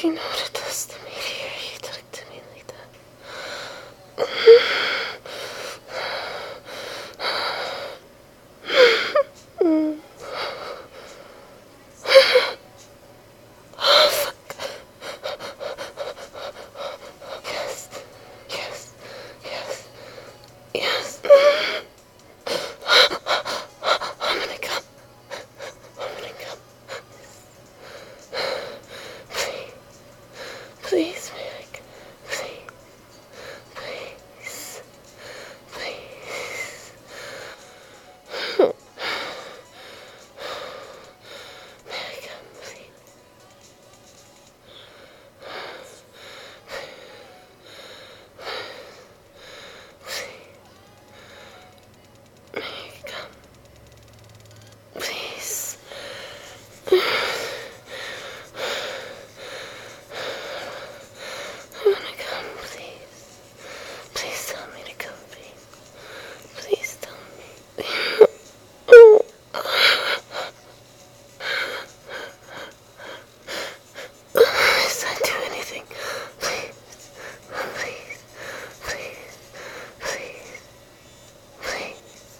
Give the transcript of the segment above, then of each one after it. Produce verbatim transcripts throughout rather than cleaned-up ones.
you know what it does to me to hear you talk to me like that? Oh, fuck. Yes, yes, yes, yes. I'm gonna come. I'm gonna come. Please, please, Meg. Please, please, please. May I come, please? May I come? Please. I wanna come, please. Please tell me to come, please. Please tell me. Please don't do anything. Please. Please. Please. Please. Please.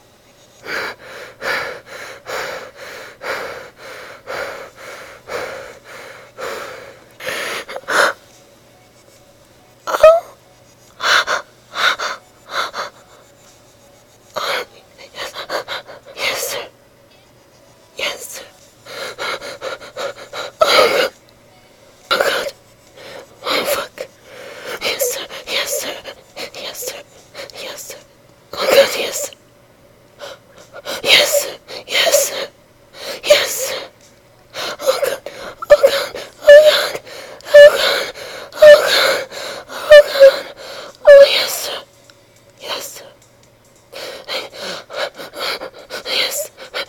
Yes, sir. Yes, sir. Oh, God. Oh, fuck. Yes, sir. Yes, sir. Yes, sir. Yes, sir. Oh, God, yes, sir. Yes, sir. Yes, sir. Yes, sir. Oh, God. Oh, God. Oh, God. Oh, God. Oh, God. Oh, God. Oh, yes, sir. Yes, sir. Yes.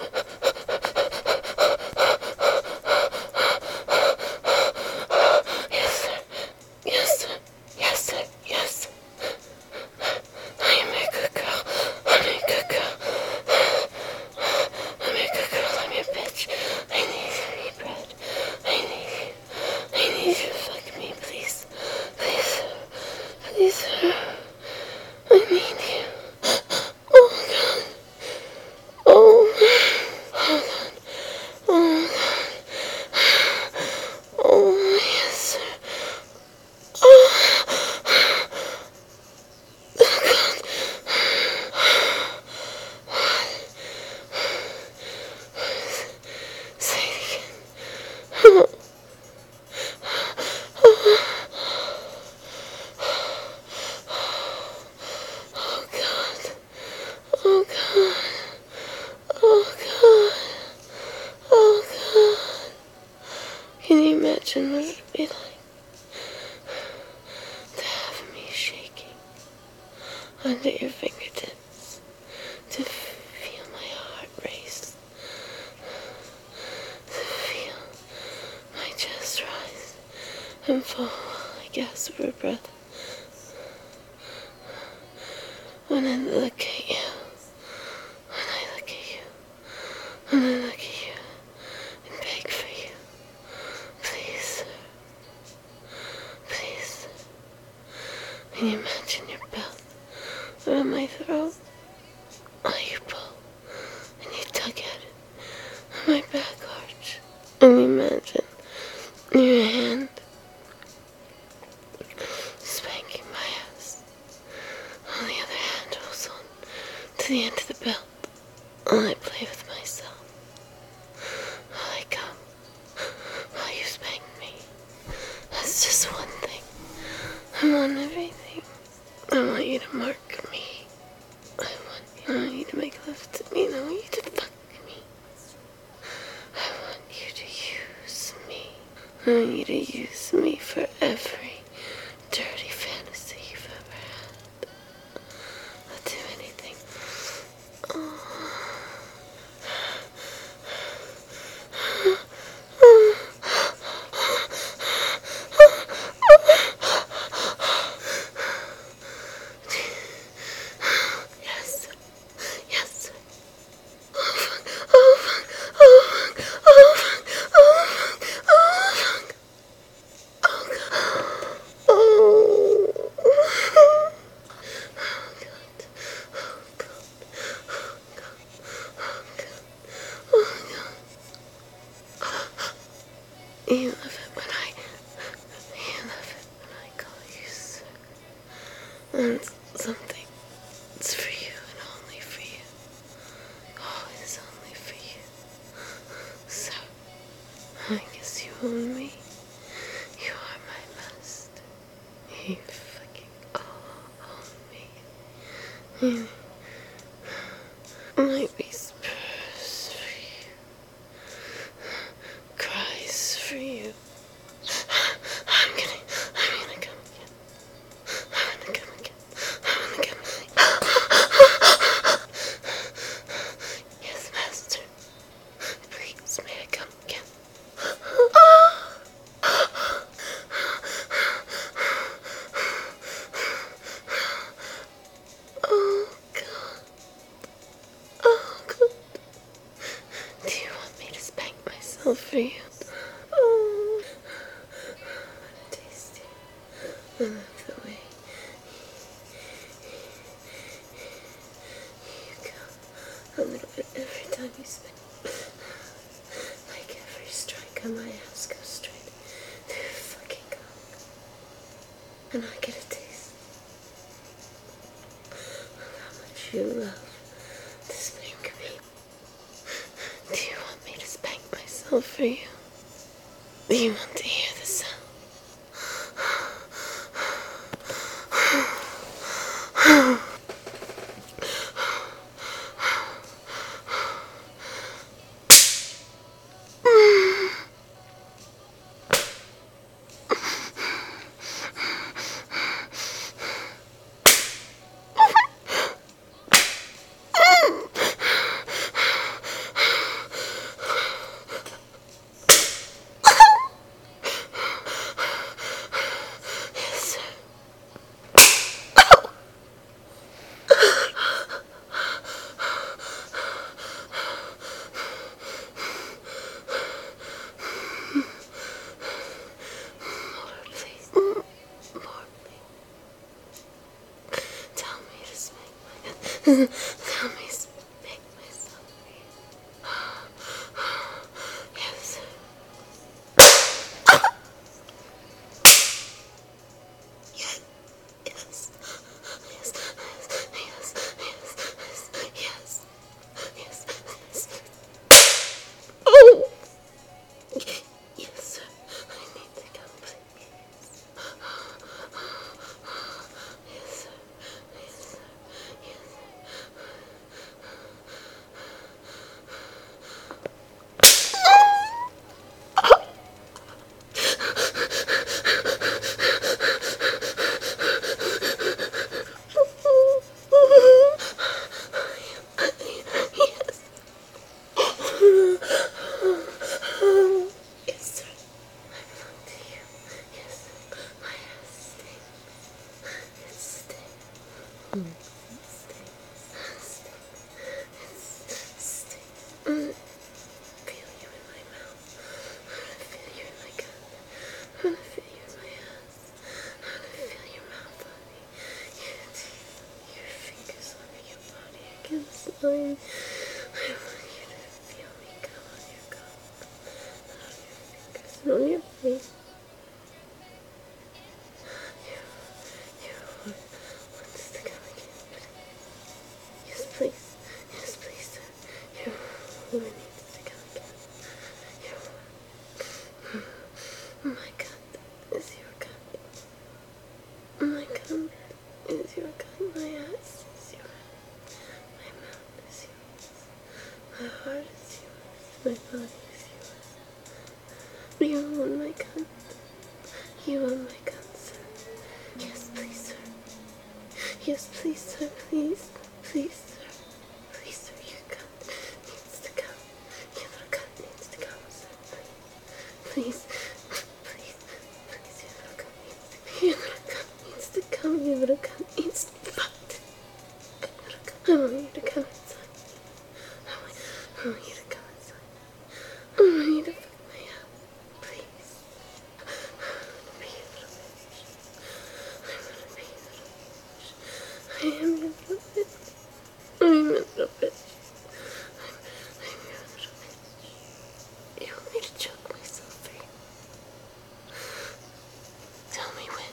Yes, sir. Yes, sir. Yes, sir. Yes, sir. I am a good girl. I'm a good girl. I'm a good girl. I'm your bitch. I need to eat bread. I need you. I need you to fuck me, please. Please, sir. Please, sir. I need you. Oh, God. Oh, oh, God. Oh, God. Oh, yes, sir. Oh, God. Say it again. Oh, God. Oh, God. Oh, God. Oh, God. Can you imagine what it would be like to have me shaking under your fingertips, to feel my heart race, to feel my chest rise and fall, I gasp for breath. When I look at you, when I look at you, when I look at you and beg for you, please, sir, please, sir. Can you imagine your belt around my throat? While you pull and you tug at it on my back arch. And you imagine your hand spanking my ass. On the other hand holds on to the end of the belt while I play with myself. While I come, while you spank me. That's just one thing. I want everything. I want you to mark me. I want, I want you to make love to me. I want you to fuck me. I want you to use me. I want you to use me for every dirty fantasy you've ever had. I'll do anything. Oh. Yes. Yes. Oh, fuck. Oh, fuck. Oh, fuck. Oh, fuck. Oh, fuck. Oh, fuck. Oh, Maybe my whispers for you, cries for you. I'm gonna, I'm gonna come again. I'm gonna come again. I'm gonna come again. Yes, Master. Please, may I come again? Oh, God. Oh, God. Do you want me to spank myself for you? Oh, I want to taste you. I love the way you go a little bit every time you spank. Like every strike on my ass goes straight to your fucking cock. And I get a taste of how much you love to spank me. Do you want me to spank myself for you? Do you want to hear the sound? Yes, sir. Lord, please. Lord, please. Tell me to spank my Tell me to spank myself. Yes. Yes. Yes. Yes. Yes. Yes. Yes. Yes. Yes. Yes. Oh! Yes, sir. I need to come, please. Yes, sir. Yes, sir. Yes, yes. Yes, sir. I belong to you. Yes, sir. My ass stinks. It stinks. It stinks. It stinks. Mm. Feel you in my mouth. I wanna feel you in my gut. I wanna feel you in my ass. I wanna feel your mouth on me. Your teeth. Your fingers over your body against mine. I want you to feel me go on your cock. On your fingers and on your face. You, you want, wants to come again, please. Yes, please. Yes, please, sir. You woman needs to come again. You, my gut is your gut. My cum is your cum. My ass is yours. My mouth is yours. My heart is yours. My body is yours. You own my cunt. You own my cunt, sir. Yes, please, sir. Yes, please, sir. Please. Please, sir. Please, sir. Your cunt needs to come. Your little cunt needs to come, sir. Please. Please. Please. Please. Your little cunt needs to come. Your little cunt needs to come. Your little cunt needs to fuck. I want you to come inside. I want, I want you to come inside. I want you to fuck my ass. Please. I want to be a little bitch. I want to be a little bitch. I am your little bitch. I'm your little bitch. I'm, I'm your little bitch. You want me to choke myself for you? Tell me when.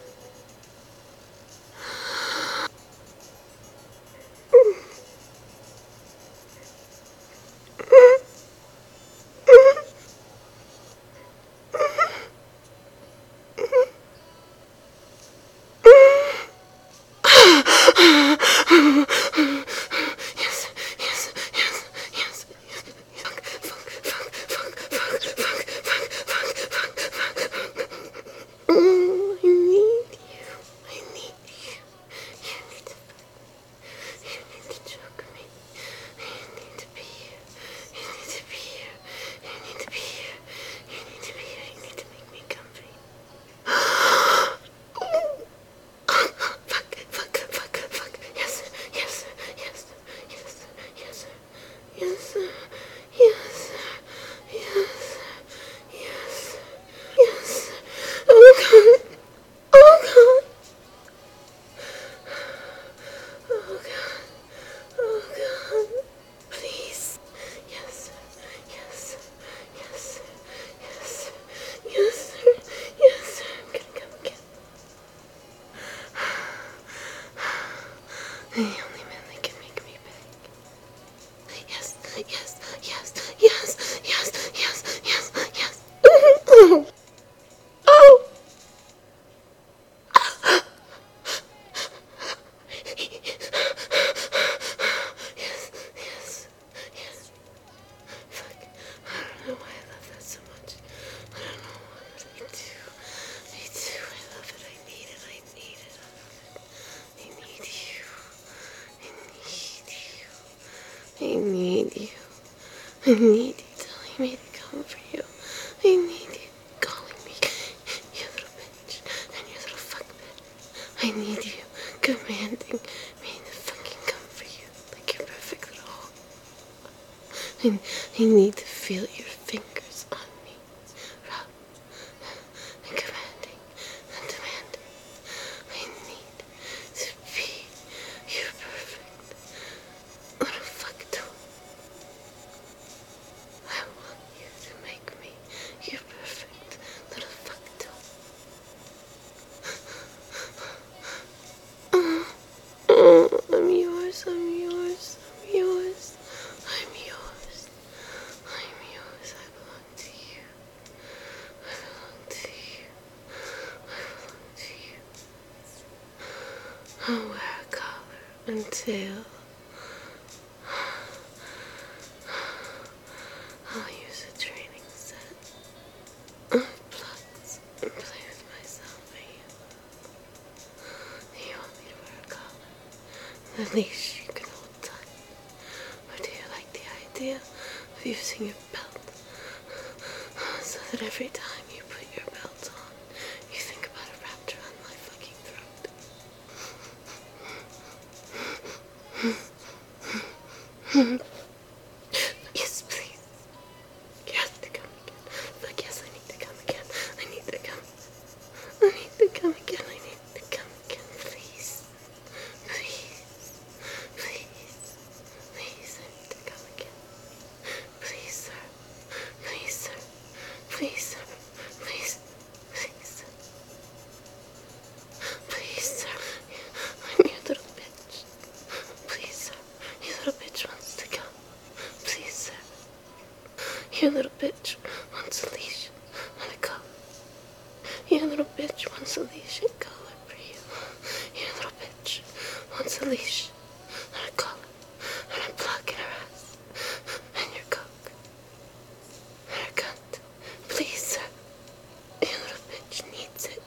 I need you telling me to come for you. I need you calling me, you little bitch, and you little fuck bitch. I need you commanding me to fucking come for you like you're perfect at all. I, I need to feel your fingers on me, rub, and commanding and demanding. I need to be your perfect little fuck tool. I want you to make me your perfect little fuck tool. Oh, I'm yours, I'm yours, I'm yours, I'm yours, I'm yours, I belong to you, I belong to you, I belong to you. I'll wear a collar until I'll use a training set of plugs and play with myself for you. Do you want me to wear a collar? The leash you can hold tight. Or do you like the idea of using your belt? So that every time you put your belt on, you think about a raptor on my fucking throat. Yes, please. You have to come again. Fuck yes, I need to come again. I need to come. I need to come again. I need to come again. Please. Please. Please. Please, I need to come again. Please, sir. Please, sir. Please, sir. Please. Please, sir. Please, sir. I'm your little bitch. Please, sir. Your little bitch wants to come. Please, sir. Your little bitch wants a leash and a collar. Your little bitch wants a leash and collar for you. Your little bitch wants a leash and a collar and a plug in her ass and your coke and her cunt. Please, sir. Your little bitch needs it.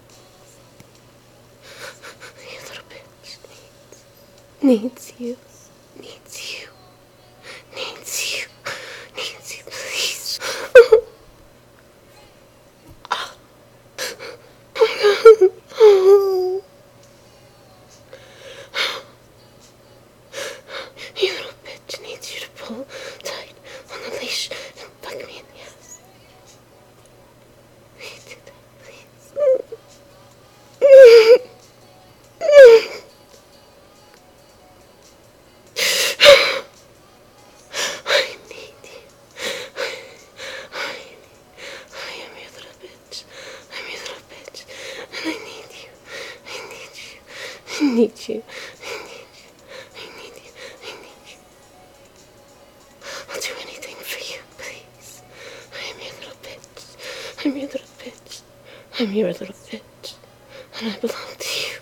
Your little bitch needs needs you. Needs you. Needs you. Needs you, please. Oh. You little bitch needs you to pull tight on the leash and fuck me in the ass. Will you do that, please? I need you. I, I am your little bitch. I'm your little bitch. And I need you. I need you. I need you. I need you. I need you. I need you. I'll do anything for you, please. I am your little bitch. I'm your little bitch. I'm your little bitch. And I belong to you.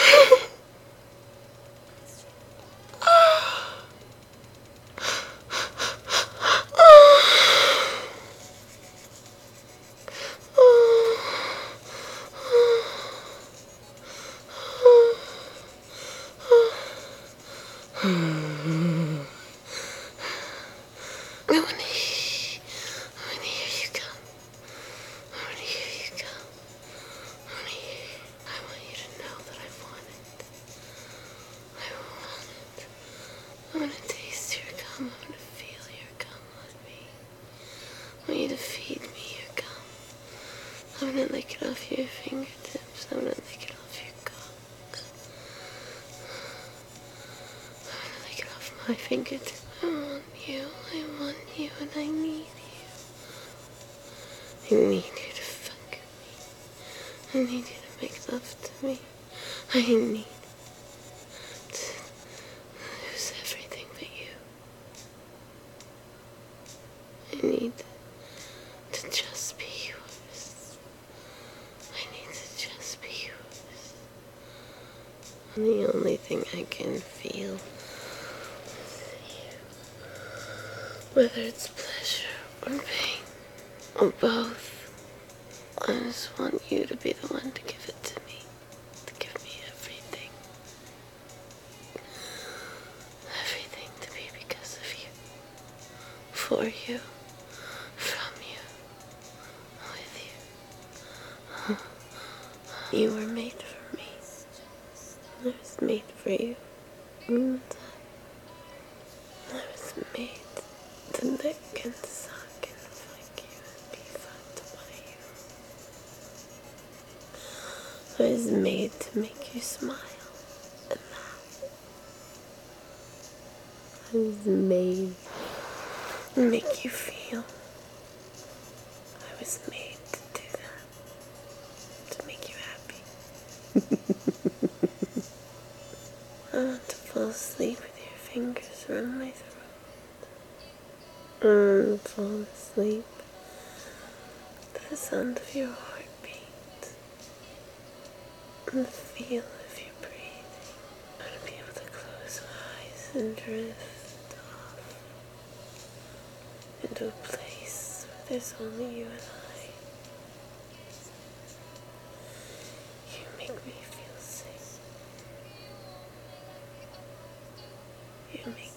I want to hear, I want to hear you come. I want to hear you come. I want to hear, I want you to know that I want it. I want it. I want to taste your cum. I want to feel your cum on me. I want you to feed me your cum. I want to lick it off your fingertips. I want to lick it off your cock. I want to lick it off my fingertips. I want you, I want you, and I need you. I need you to fuck me. I need you to make love to me. I need to lose everything but you. I need to just be yours. I need to just be yours. And the only thing I can feel, whether it's pleasure or pain, or both, I just want you to be the one to give it to me, to give me everything. Everything to be because of you, for for you, from you, with you. You were made for me. I was made for you. And I was made to lick and suck and fuck you and be fucked by you. I was made to make you smile and laugh. I was made to make you feel. I was made to do that. To make you happy. I want to fall asleep with your fingers around my throat. And fall asleep to the sound of your heartbeat. And the feel of your breathing. I want to be able to close my eyes and drift off into a place where there's only you and I. You make me feel safe. You make